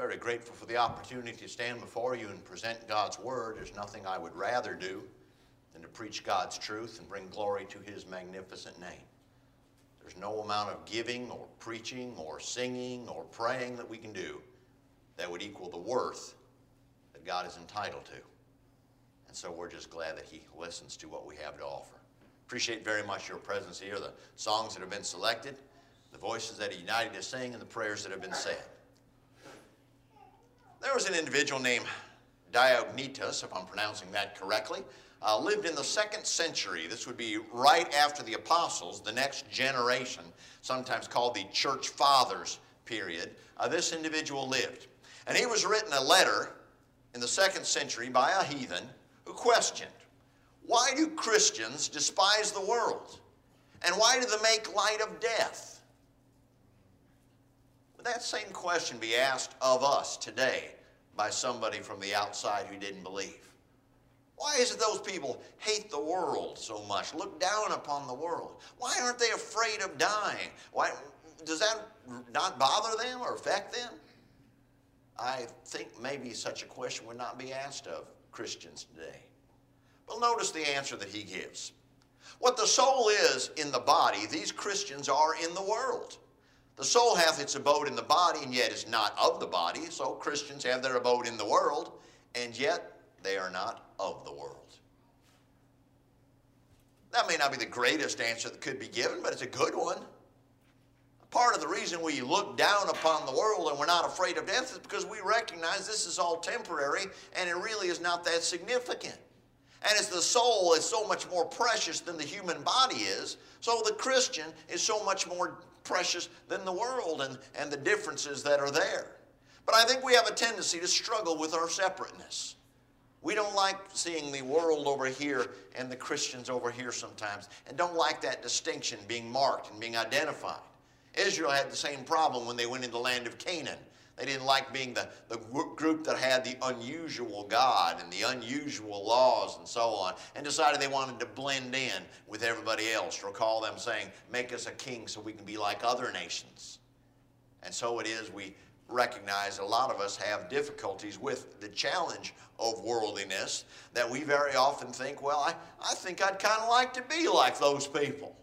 very grateful for the opportunity to stand before you and present God's Word. There's nothing I would rather do than to preach God's truth and bring glory to His magnificent name. There's no amount of giving or preaching or singing or praying that we can do that would equal the worth that God is entitled to. And so we're just glad that He listens to what we have to offer. Appreciate very much your presence here, the songs that have been selected, the voices that are united to sing, and the prayers that have been said. There was an individual named Diognetus, if I'm pronouncing that correctly, lived in the 2nd century. This would be right after the apostles, the next generation, sometimes called the Church Fathers period. This individual lived. And he was written a letter in the 2nd century by a heathen who questioned, why do Christians despise the world? And why do they make light of death? Would that same question be asked of us today by somebody from the outside who didn't believe? Why is it those people hate the world so much, look down upon the world? Why aren't they afraid of dying? Why, does that not bother them or affect them? I think maybe such a question would not be asked of Christians today. But notice the answer that he gives. What the soul is in the body, these Christians are in the world. The soul hath its abode in the body, and yet is not of the body. So Christians have their abode in the world, and yet they are not of the world. That may not be the greatest answer that could be given, but it's a good one. Part of the reason we look down upon the world and we're not afraid of death is because we recognize this is all temporary, and it really is not that significant. And as the soul is so much more precious than the human body is, so the Christian is so much more precious than the world and the differences that are there. But I think we have a tendency to struggle with our separateness. We don't like seeing the world over here and the Christians over here sometimes, and don't like that distinction being marked and being identified. Israel had the same problem when they went into the land of Canaan. They didn't like being the group that had the unusual God and the unusual laws and so on, and decided they wanted to blend in with everybody else. Recall them saying, make us a king so we can be like other nations. And so it is we recognize a lot of us have difficulties with the challenge of worldliness, that we very often think, well, I think I'd kind of like to be like those people.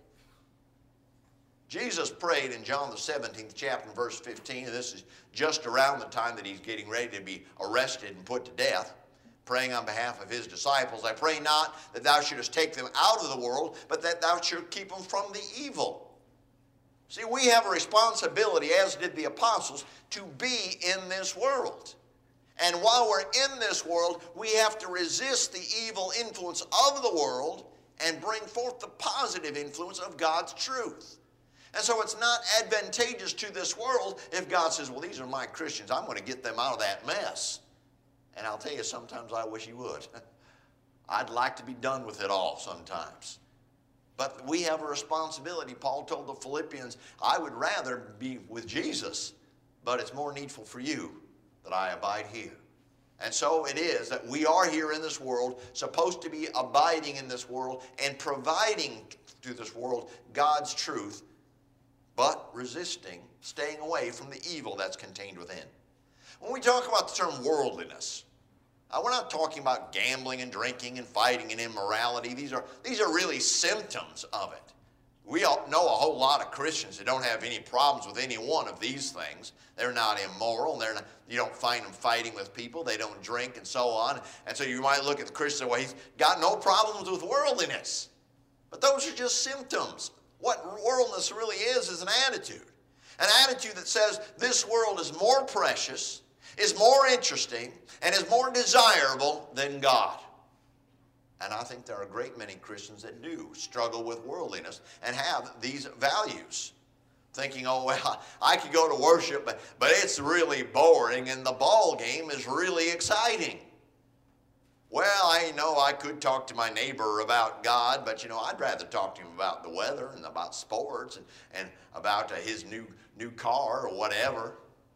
Jesus prayed in John the 17th chapter, verse 15, and this is just around the time that he's getting ready to be arrested and put to death, praying on behalf of his disciples. I pray not that thou shouldest take them out of the world, but that thou shouldst keep them from the evil. See, we have a responsibility, as did the apostles, to be in this world. And while we're in this world, we have to resist the evil influence of the world and bring forth the positive influence of God's truth. And so it's not advantageous to this world if God says, well, these are my Christians. I'm going to get them out of that mess. And I'll tell you, sometimes I wish he would. I'd like to be done with it all sometimes. But we have a responsibility. Paul told the Philippians, I would rather be with Jesus, but it's more needful for you that I abide here. And so it is that we are here in this world, supposed to be abiding in this world and providing to this world God's truth, but resisting, staying away from the evil that's contained within. When we talk about the term worldliness, we're not talking about gambling and drinking and fighting and immorality. These are really symptoms of it. We all know a whole lot of Christians that don't have any problems with any one of these things. They're not immoral. You don't find them fighting with people. They don't drink and so on. And so you might look at the Christian and say, well, he's got no problems with worldliness. But those are just symptoms. What worldliness really is an attitude. An attitude that says this world is more precious, is more interesting, and is more desirable than God. And I think there are a great many Christians that do struggle with worldliness and have these values. Thinking, oh, well, I could go to worship, but it's really boring, and the ball game is really exciting. Well, I know I could talk to my neighbor about God, but, I'd rather talk to him about the weather and about sports and about his new car or whatever.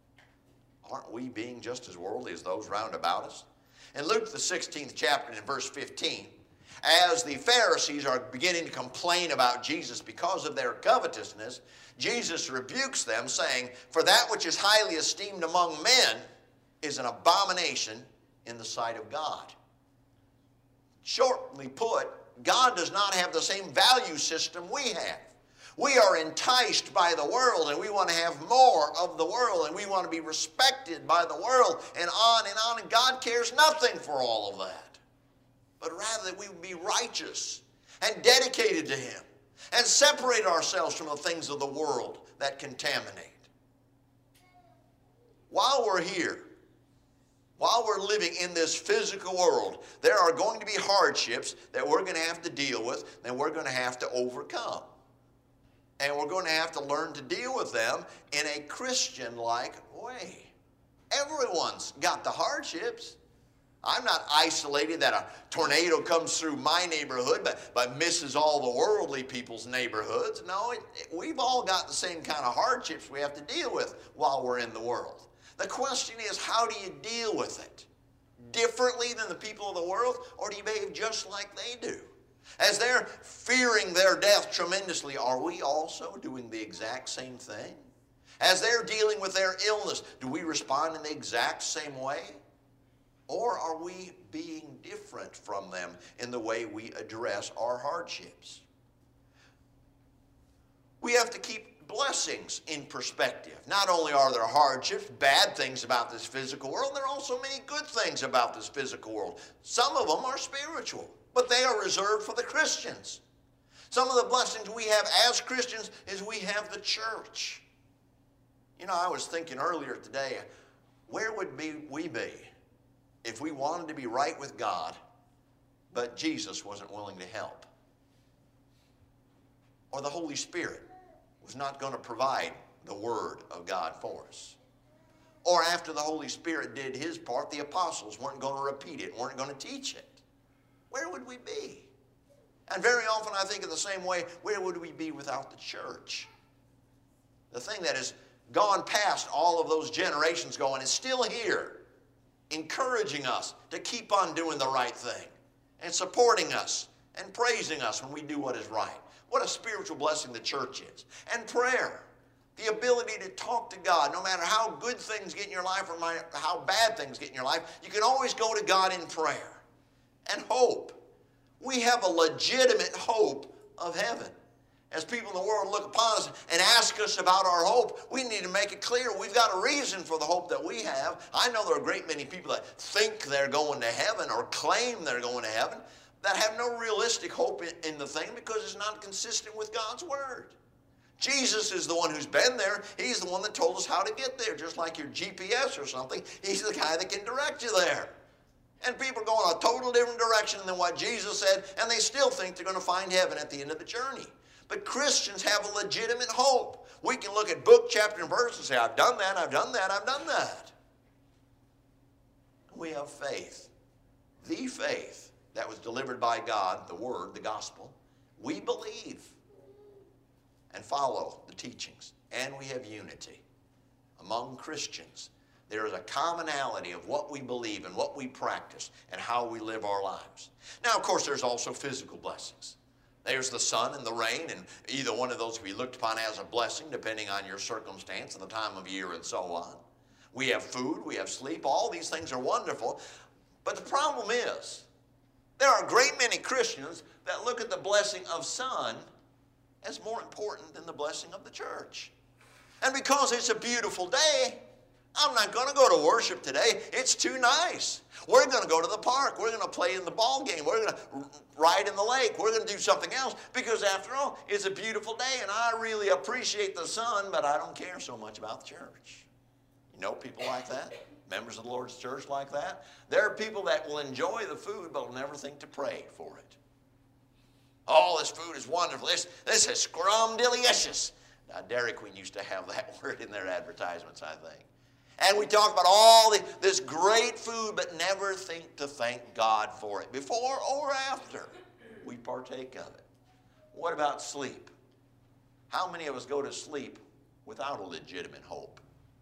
Aren't we being just as worldly as those round about us? In Luke, the 16th chapter, in verse 15, as the Pharisees are beginning to complain about Jesus because of their covetousness, Jesus rebukes them, saying, for that which is highly esteemed among men is an abomination in the sight of God. Shortly put, God does not have the same value system we have. We are enticed by the world, and we want to have more of the world, and we want to be respected by the world, and on and on, and God cares nothing for all of that. But rather that we would be righteous and dedicated to Him and separate ourselves from the things of the world that contaminate. While we're here, while we're living in this physical world, there are going to be hardships that we're going to have to deal with, and we're going to have to overcome. And we're going to have to learn to deal with them in a Christian-like way. Everyone's got the hardships. I'm not isolated that a tornado comes through my neighborhood but misses all the worldly people's neighborhoods. No, we've all got the same kind of hardships we have to deal with while we're in the world. The question is, how do you deal with it? Differently than the people of the world, or do you behave just like they do? As they're fearing their death tremendously, are we also doing the exact same thing? As they're dealing with their illness, do we respond in the exact same way? Or are we being different from them in the way we address our hardships? We have to keep blessings in perspective. Not only are there hardships, bad things about this physical world, there are also many good things about this physical world. Some of them are spiritual, but they are reserved for the Christians. Some of the blessings we have as Christians is we have the church. You know, I was thinking earlier today, where would we be if we wanted to be right with God, but Jesus wasn't willing to help? Or the Holy Spirit was not going to provide the Word of God for us. Or after the Holy Spirit did His part, the apostles weren't going to repeat it, weren't going to teach it. Where would we be? And very often I think in the same way, where would we be without the church? The thing that has gone past all of those generations ago and is still here, encouraging us to keep on doing the right thing and supporting us and praising us when we do what is right. What a spiritual blessing the church is. And prayer, the ability to talk to God, no matter how good things get in your life or how bad things get in your life, you can always go to God in prayer. And hope. We have a legitimate hope of heaven. As people in the world look upon us and ask us about our hope, we need to make it clear we've got a reason for the hope that we have. I know there are a great many people that think they're going to heaven or claim they're going to heaven that have no realistic hope in the thing because it's not consistent with God's Word. Jesus is the one who's been there. He's the one that told us how to get there. Just like your GPS or something, He's the guy that can direct you there. And people are going a total different direction than what Jesus said, and they still think they're going to find heaven at the end of the journey. But Christians have a legitimate hope. We can look at book, chapter, and verse and say, I've done that, I've done that, I've done that. We have faith. The faith that was delivered by God, the Word, the gospel. We believe and follow the teachings. And we have unity among Christians. There is a commonality of what we believe and what we practice and how we live our lives. Now, of course, there's also physical blessings. There's the sun and the rain, and either one of those can be looked upon as a blessing depending on your circumstance and the time of year and so on. We have food, we have sleep, all these things are wonderful. But the problem is, there are a great many Christians that look at the blessing of sun as more important than the blessing of the church. And because it's a beautiful day, I'm not going to go to worship today. It's too nice. We're going to go to the park. We're going to play in the ball game. We're going to ride in the lake. We're going to do something else because, after all, it's a beautiful day, and I really appreciate the sun, but I don't care so much about the church. You know people like that? Members of the Lord's church like that? There are people that will enjoy the food but will never think to pray for it. Oh, this food is wonderful. This is scrum-delicious. Now, Dairy Queen used to have that word in their advertisements, I think. And we talk about all this great food, but never think to thank God for it, before or after we partake of it. What about sleep? How many of us go to sleep without a legitimate hope?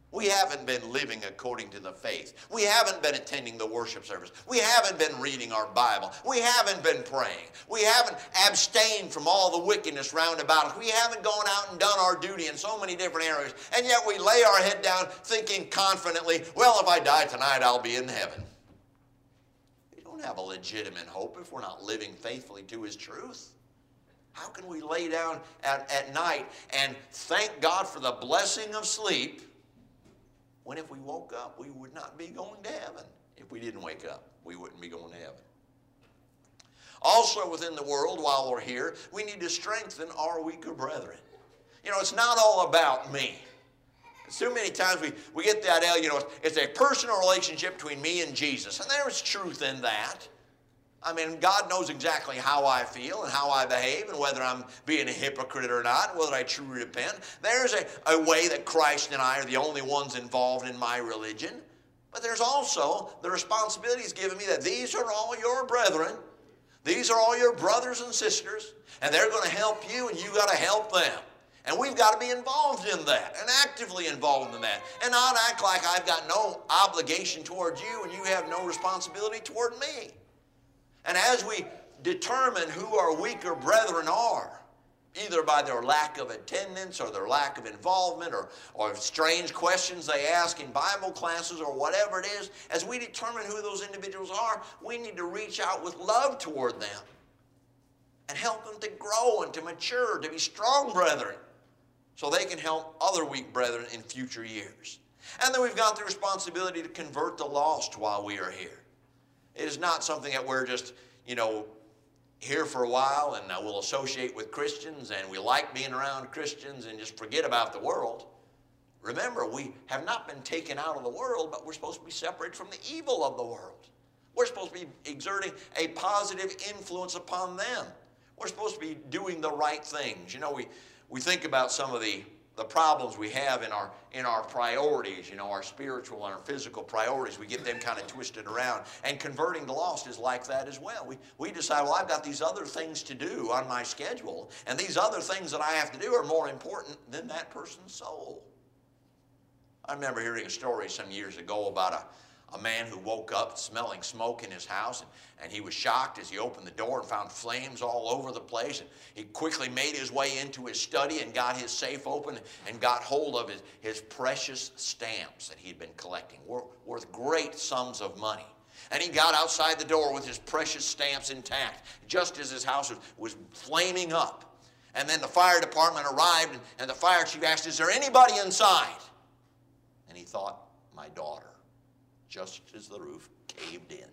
We haven't been living according to the faith. We haven't been attending the worship service. We haven't been reading our Bible. We haven't been praying. We haven't abstained from all the wickedness round about us. We haven't gone out and done our duty in so many different areas. And yet we lay our head down thinking confidently, well, if I die tonight, I'll be in heaven. We don't have a legitimate hope if we're not living faithfully to His truth. How can we lay down at night and thank God for the blessing of sleep when if we woke up, we would not be going to heaven? If we didn't wake up, we wouldn't be going to heaven. Also within the world, while we're here, we need to strengthen our weaker brethren. You know, it's not all about me. Too many times we get that, you know, it's a personal relationship between me and Jesus. And there's truth in that. I mean, God knows exactly how I feel and how I behave and whether I'm being a hypocrite or not, whether I truly repent. There's a way that Christ and I are the only ones involved in my religion. But there's also the responsibilities given me that these are all your brethren. These are all your brothers and sisters. And they're going to help you and you got to help them. And we've got to be involved in that and actively involved in that. And not act like I've got no obligation toward you and you have no responsibility toward me. And as we determine who our weaker brethren are, either by their lack of attendance or their lack of involvement or strange questions they ask in Bible classes or whatever it is, as we determine who those individuals are, we need to reach out with love toward them and help them to grow and to mature, to be strong brethren, so they can help other weak brethren in future years. And then we've got the responsibility to convert the lost while we are here. It is not something that we're just, you know, here for a while and we'll associate with Christians and we like being around Christians and just forget about the world. Remember, we have not been taken out of the world, but we're supposed to be separated from the evil of the world. We're supposed to be exerting a positive influence upon them. We're supposed to be doing the right things. You know, we think about some of the problems we have in our priorities, you know, our spiritual and our physical priorities. We get them kind of twisted around. And converting the lost is like that as well. We decide, well, I've got these other things to do on my schedule, and these other things that I have to do are more important than that person's soul. I remember hearing a story some years ago about a man who woke up smelling smoke in his house, and he was shocked as he opened the door and found flames all over the place. And he quickly made his way into his study and got his safe open and got hold of his precious stamps that he'd been collecting, worth great sums of money. And he got outside the door with his precious stamps intact, just as his house was flaming up. And then the fire department arrived, and the fire chief asked, "Is there anybody inside?" And he thought, "My daughter," just as the roof caved in.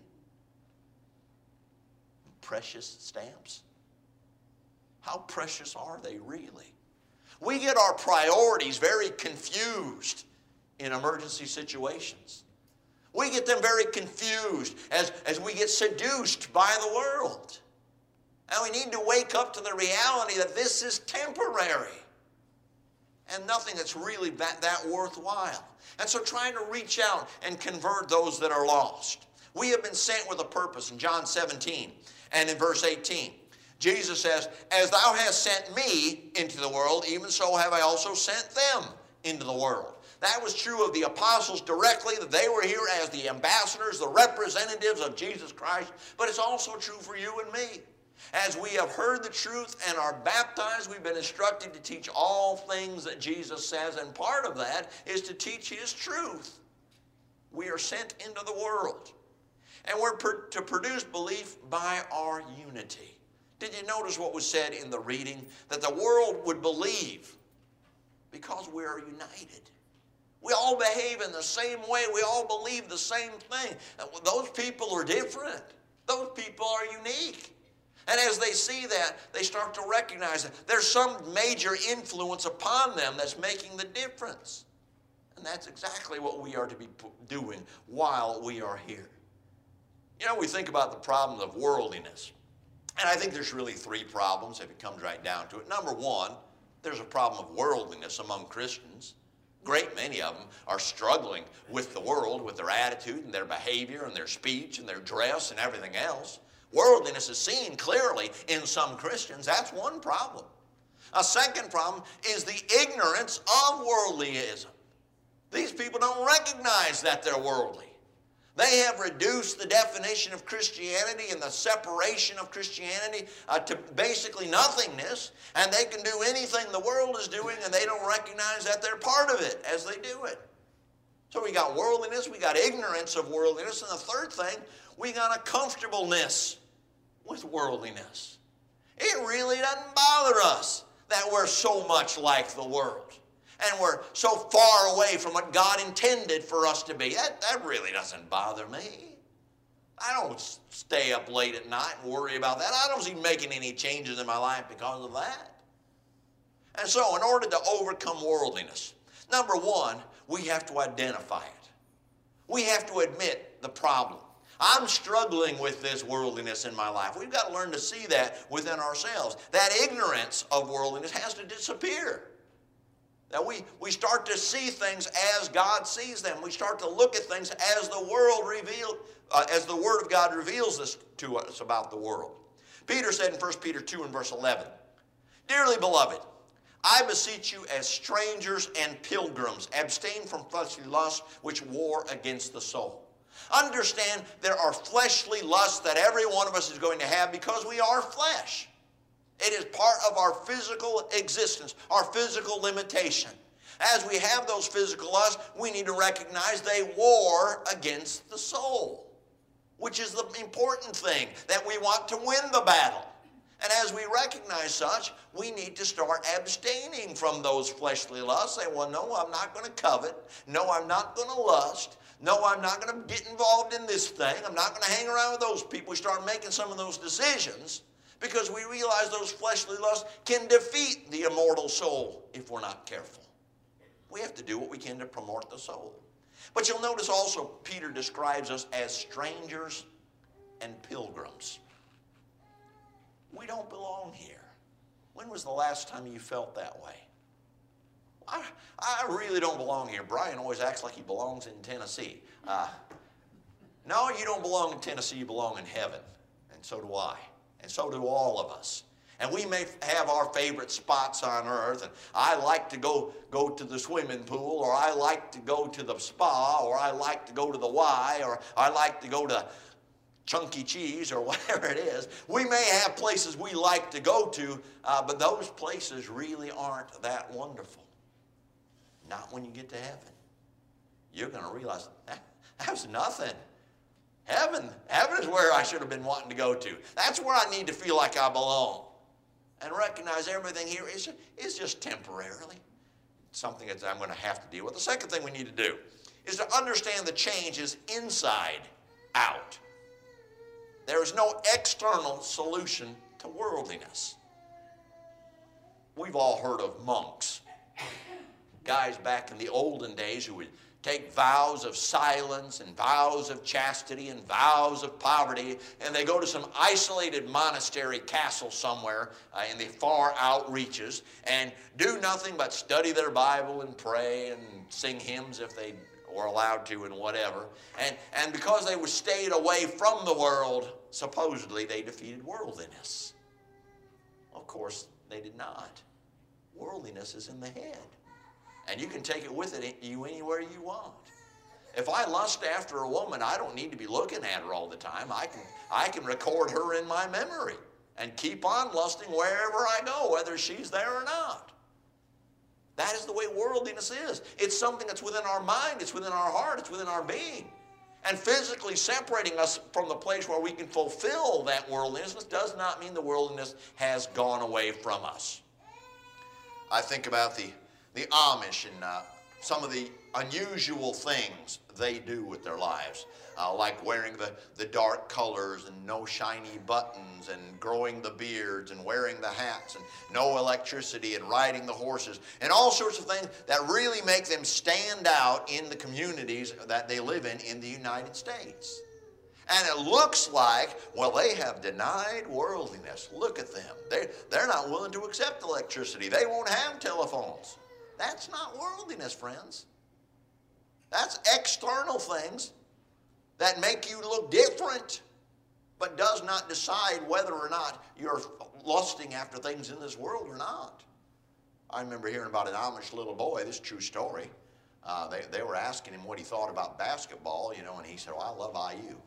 Precious stamps. How precious are they really? We get our priorities very confused in emergency situations. We get them very confused as we get seduced by the world. And we need to wake up to the reality that this is temporary and nothing that's really that worthwhile. And so trying to reach out and convert those that are lost. We have been sent with a purpose in John 17 and in verse 18. Jesus says, "As thou hast sent me into the world, even so have I also sent them into the world." That was true of the apostles directly, that they were here as the ambassadors, the representatives of Jesus Christ. But it's also true for you and me. As we have heard the truth and are baptized, we've been instructed to teach all things that Jesus says, and part of that is to teach His truth. We are sent into the world, and we're to produce belief by our unity. Did you notice what was said in the reading? That the world would believe because we are united. We all behave in the same way. We all believe the same thing. Those people are different. Those people are unique. And as they see that, they start to recognize that there's some major influence upon them that's making the difference. And that's exactly what we are to be doing while we are here. You know, we think about the problem of worldliness. And I think there's really three problems if it comes right down to it. Number one, there's a problem of worldliness among Christians. Great many of them are struggling with the world, with their attitude and their behavior and their speech and their dress and everything else. Worldliness is seen clearly in some Christians. That's one problem. A second problem is the ignorance of worldlyism. These people don't recognize that they're worldly. They have reduced the definition of Christianity and the separation of Christianity to basically nothingness, and they can do anything the world is doing, and they don't recognize that they're part of it as they do it. So we got worldliness, we got ignorance of worldliness, and the third thing, we got a comfortableness with worldliness. It really doesn't bother us that we're so much like the world. And we're so far away from what God intended for us to be. That really doesn't bother me. I don't stay up late at night and worry about that. I don't see making any changes in my life because of that. And so in order to overcome worldliness, number one, we have to identify it. We have to admit the problem. I'm struggling with this worldliness in my life. We've got to learn to see that within ourselves. That ignorance of worldliness has to disappear. That we start to see things as God sees them. We start to look at things as the as the Word of God reveals this to us about the world. Peter said in 1 Peter 2 and verse 11, "Dearly beloved, I beseech you as strangers and pilgrims, abstain from fleshly lusts which war against the soul." Understand there are fleshly lusts that every one of us is going to have because we are flesh. It is part of our physical existence, our physical limitation. As we have those physical lusts, we need to recognize they war against the soul, which is the important thing, that we want to win the battle. And as we recognize such, we need to start abstaining from those fleshly lusts. Say, well, no, I'm not going to covet. No, I'm not going to lust. No, I'm not going to get involved in this thing. I'm not going to hang around with those people. We start making some of those decisions, because we realize those fleshly lusts can defeat the immortal soul if we're not careful. We have to do what we can to promote the soul. But you'll notice also Peter describes us as strangers and pilgrims. We don't belong here. When was the last time you felt that way? I really don't belong here. Brian always acts like he belongs in Tennessee. No, you don't belong in Tennessee. You belong in heaven. And so do I. And so do all of us. And we may have our favorite spots on earth, and I like to go to the swimming pool, or I like to go to the spa, or I like to go to the Y, or I like to go to Chunky Cheese, or whatever it is. We may have places we like to go to, but those places really aren't that wonderful. Not when you get to heaven. You're going to realize that's nothing. Heaven is where I should have been wanting to go to. That's where I need to feel like I belong. And recognize everything here is just temporarily something that I'm going to have to deal with. The second thing we need to do is to understand the change is inside out. There is no external solution to worldliness. We've all heard of monks. Guys back in the olden days who would take vows of silence and vows of chastity and vows of poverty, and they go to some isolated monastery castle somewhere in the far out reaches and do nothing but study their Bible and pray and sing hymns if they were allowed to and whatever. And because they were stayed away from the world, supposedly they defeated worldliness. Of course, they did not. Worldliness is in the head. And you can take it with you anywhere you want. If I lust after a woman, I don't need to be looking at her all the time. I can record her in my memory and keep on lusting wherever I go, whether she's there or not. That is the way worldliness is. It's something that's within our mind, it's within our heart, it's within our being. And physically separating us from the place where we can fulfill that worldliness does not mean the worldliness has gone away from us. I think about the Amish and some of the unusual things they do with their lives, like wearing the dark colors and no shiny buttons and growing the beards and wearing the hats and no electricity and riding the horses and all sorts of things that really make them stand out in the communities that they live in the United States. And it looks like, well, they have denied worldliness. Look at them. They're not willing to accept electricity. They won't have telephones. That's not worldliness, friends. That's external things that make you look different, but does not decide whether or not you're lusting after things in this world or not. I remember hearing about an Amish little boy, this is a true story. They were asking him what he thought about basketball, you know, and he said, well, I love IU.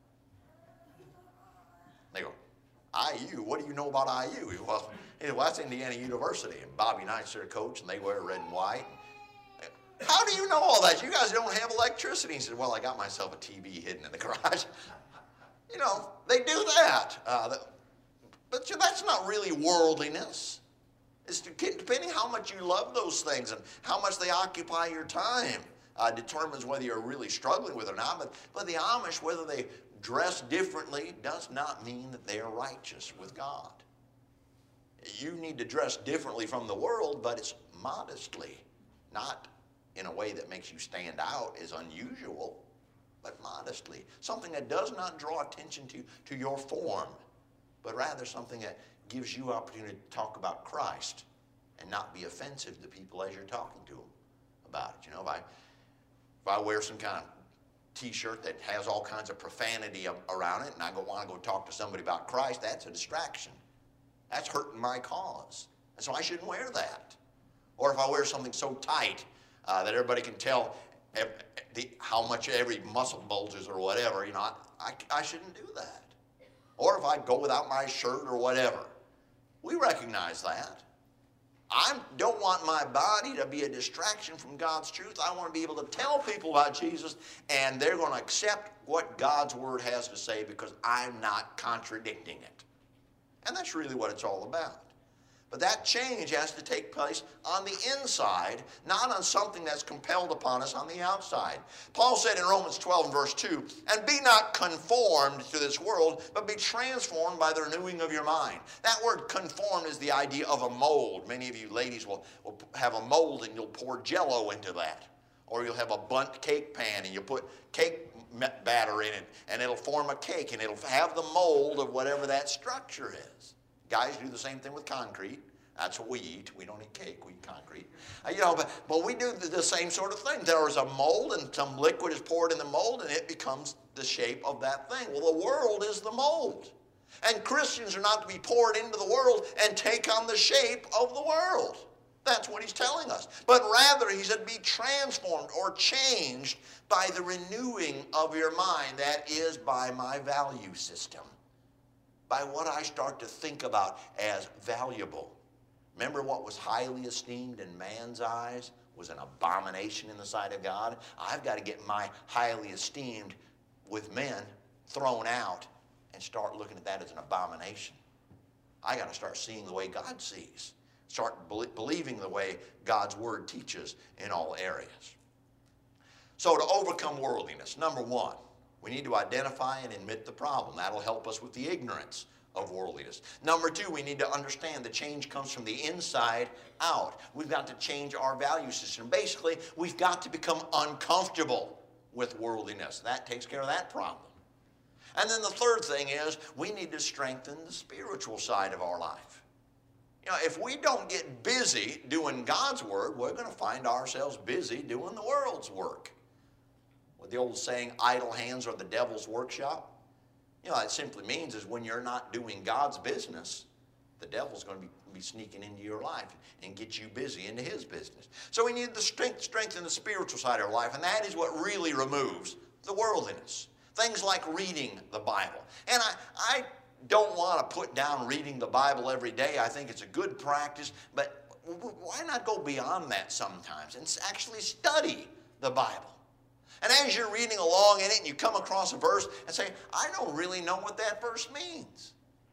They go, IU? What do you know about IU? He said, well, that's Indiana University. And Bobby Knight's their coach, and they wear red and white. How do you know all that? You guys don't have electricity. He said, well, I got myself a TV hidden in the garage. You know, they do that. But that's not really worldliness. It's depending how much you love those things and how much they occupy your time determines whether you're really struggling with it or not. But the Amish, whether they dress differently, does not mean that they are righteous with God. You need to dress differently from the world, but it's modestly, not in a way that makes you stand out as unusual, but modestly. Something that does not draw attention to your form, but rather something that gives you opportunity to talk about Christ and not be offensive to people as you're talking to them about it. You know, if I wear some kind of t-shirt that has all kinds of profanity around it and I want to go talk to somebody about Christ, that's a distraction. That's hurting my cause. And so I shouldn't wear that. Or if I wear something so tight that everybody can tell how much every muscle bulges or whatever, you know, I shouldn't do that. Or if I go without my shirt or whatever. We recognize that. I don't want my body to be a distraction from God's truth. I want to be able to tell people about Jesus, and they're going to accept what God's Word has to say because I'm not contradicting it. And that's really what it's all about. But that change has to take place on the inside, not on something that's compelled upon us on the outside. Paul said in Romans 12 verse 2, and be not conformed to this world, but be transformed by the renewing of your mind. That word conformed is the idea of a mold. Many of you ladies will have a mold and you'll pour Jell-O into that. Or you'll have a bundt cake pan and you'll put cake batter in it and it'll form a cake and it'll have the mold of whatever that structure is. Guys do the same thing with concrete. That's what we eat. We don't eat cake, we eat concrete. You know, but we do the same sort of thing. There is a mold and some liquid is poured in the mold and it becomes the shape of that thing. Well, the world is the mold. And Christians are not to be poured into the world and take on the shape of the world. That's what he's telling us. But rather, he said, be transformed or changed by the renewing of your mind. That is by my value system. By what I start to think about as valuable. Remember what was highly esteemed in man's eyes was an abomination in the sight of God? I've got to get my highly esteemed with men thrown out and start looking at that as an abomination. I got to start seeing the way God sees. Start believing the way God's Word teaches in all areas. So to overcome worldliness, number one, we need to identify and admit the problem. That'll help us with the ignorance of worldliness. Number two, we need to understand the change comes from the inside out. We've got to change our value system. Basically, we've got to become uncomfortable with worldliness. That takes care of that problem. And then the third thing is we need to strengthen the spiritual side of our life. You know, if we don't get busy doing God's work, we're going to find ourselves busy doing the world's work. What the old saying, idle hands are the devil's workshop. You know, that simply means is when you're not doing God's business, the devil's going to be sneaking into your life and get you busy into his business. So we need to strengthen the spiritual side of our life, and that is what really removes the worldliness. Things like reading the Bible. And I don't want to put down reading the Bible every day. I think it's a good practice, but why not go beyond that sometimes and actually study the Bible? And as you're reading along in it and you come across a verse and say, I don't really know what that verse means.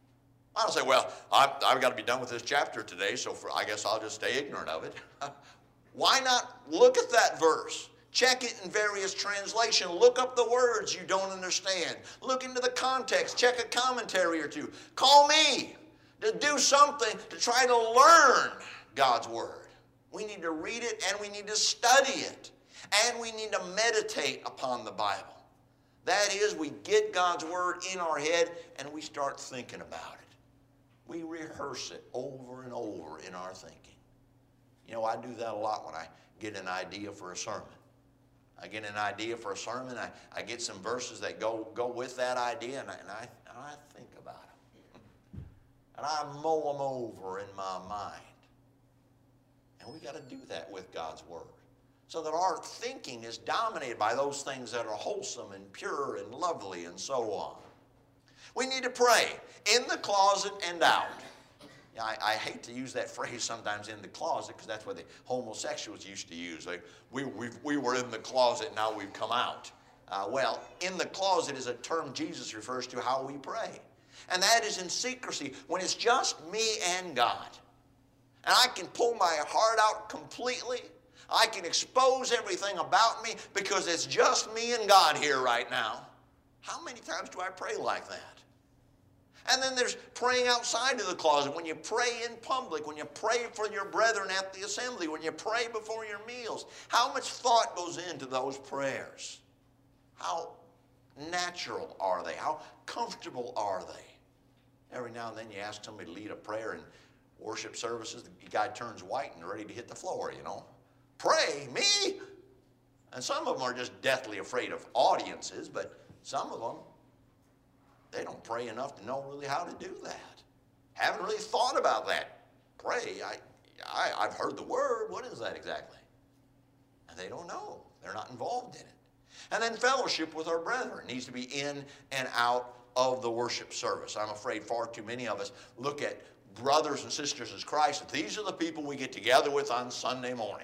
I don't say, well, I've got to be done with this chapter today, so I guess I'll just stay ignorant of it. Why not look at that verse? Check it in various translations. Look up the words you don't understand. Look into the context. Check a commentary or two. Call me to do something to try to learn God's Word. We need to read it and we need to study it. And we need to meditate upon the Bible. That is, we get God's Word in our head and we start thinking about it. We rehearse it over and over in our thinking. You know, I do that a lot when I get an idea for a sermon. I get an idea for a sermon, I get some verses that go with that idea, and I think about them. And I mull them over in my mind. And we got to do that with God's Word. so that our thinking is dominated by those things that are wholesome and pure and lovely and so on. We need to pray in the closet and out. I hate to use that phrase sometimes, in the closet, because that's what the homosexuals used to use. Like, we were in the closet, now we've come out. Well, in the closet is a term Jesus refers to how we pray. And that is in secrecy, when it's just me and God. And I can pull my heart out completely. I can expose everything about me because it's just me and God here right now. How many times do I pray like that? And then there's praying outside of the closet, when you pray in public, when you pray for your brethren at the assembly, when you pray before your meals. How much thought goes into those prayers? How natural are they? How comfortable are they? Every now and then you ask somebody to lead a prayer in worship services, the guy turns white and ready to hit the floor, you know. Pray, me? And some of them are just deathly afraid of audiences, but some of them, they don't pray enough to know really how to do that. Haven't really thought about that. Pray, I've heard the word. What is that exactly? And they don't know. They're not involved in it. And then fellowship with our brethren needs to be in and out of the worship service. I'm afraid far too many of us look at brothers and sisters as Christ. These are the people we get together with on Sunday morning.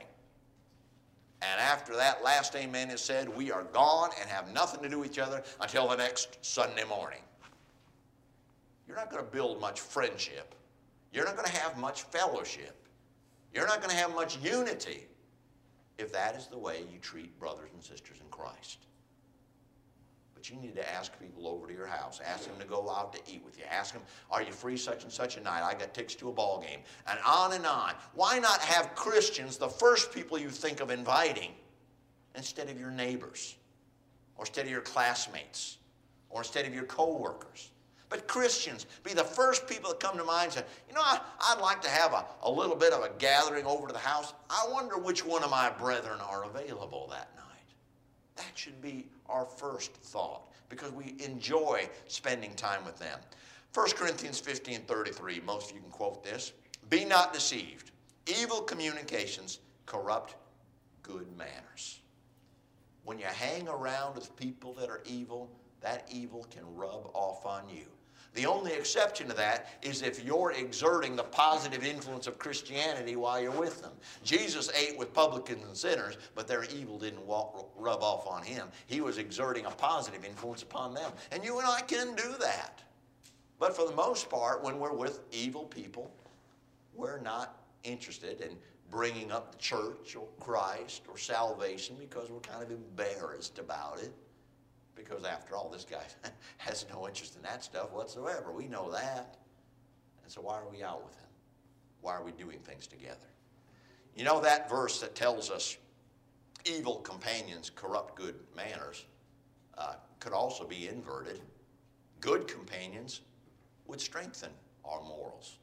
And after that last amen is said, we are gone and have nothing to do with each other until the next Sunday morning. You're not going to build much friendship. You're not going to have much fellowship. You're not going to have much unity if that is the way you treat brothers and sisters in Christ. But you need to ask people over to your house. Ask them to go out to eat with you. Ask them, are you free such and such a night? I got tickets to a ball game. And on and on. Why not have Christians the first people you think of inviting instead of your neighbors, or instead of your classmates, or instead of your co-workers? But Christians be the first people that come to mind and say, you know, I'd like to have a little bit of a gathering over to the house. I wonder which one of my brethren are available that night. That should be our first thought, because we enjoy spending time with them. 1 Corinthians 15:33, most of you can quote this. Be not deceived. Evil communications corrupt good manners. When you hang around with people that are evil, that evil can rub off on you. The only exception to that is if you're exerting the positive influence of Christianity while you're with them. Jesus ate with publicans and sinners, but their evil didn't rub off on him. He was exerting a positive influence upon them. And you and I can do that. But for the most part, when we're with evil people, we're not interested in bringing up the church or Christ or salvation, because we're kind of embarrassed about it. Because after all, this guy has no interest in that stuff whatsoever. We know that. And so why are we out with him? Why are we doing things together? You know, that verse that tells us evil companions corrupt good manners could also be inverted. Good companions would strengthen our morals.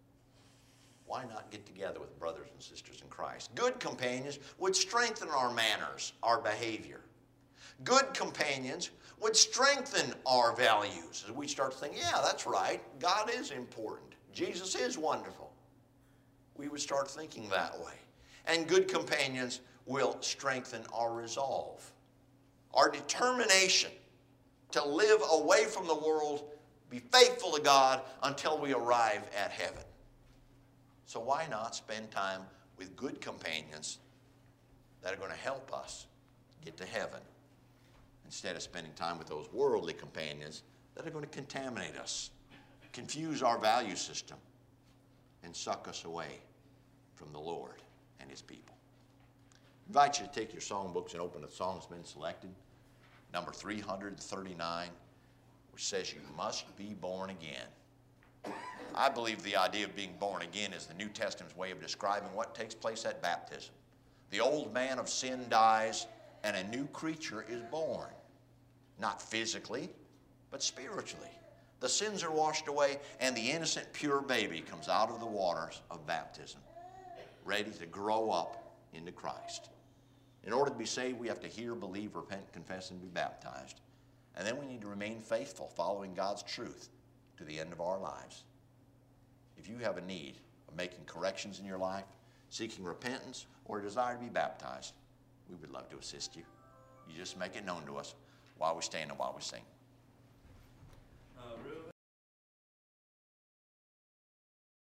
Why not get together with brothers and sisters in Christ? Good companions would strengthen our manners, our behavior. Good companions would strengthen our values as we start to think, yeah, that's right, God is important. Jesus is wonderful. We would start thinking that way. And good companions will strengthen our resolve, our determination to live away from the world, be faithful to God until we arrive at heaven. So why not spend time with good companions that are going to help us get to heaven, instead of spending time with those worldly companions that are going to contaminate us, confuse our value system, and suck us away from the Lord and his people. I invite you to take your songbooks and open the song that's been selected, number 339, which says you must be born again. I believe the idea of being born again is the New Testament's way of describing what takes place at baptism. The old man of sin dies, and a new creature is born. Not physically, but spiritually. The sins are washed away, and the innocent, pure baby comes out of the waters of baptism, ready to grow up into Christ. In order to be saved, we have to hear, believe, repent, confess, and be baptized. And then we need to remain faithful, following God's truth to the end of our lives. If you have a need of making corrections in your life, seeking repentance, or a desire to be baptized, we would love to assist you. You just make it known to us while we stand and while we sing.